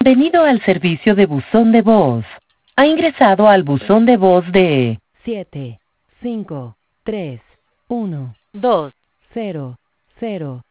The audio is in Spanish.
Bienvenido al servicio de buzón de voz. Ha ingresado al buzón de voz de 7 5 3 1 2 0 0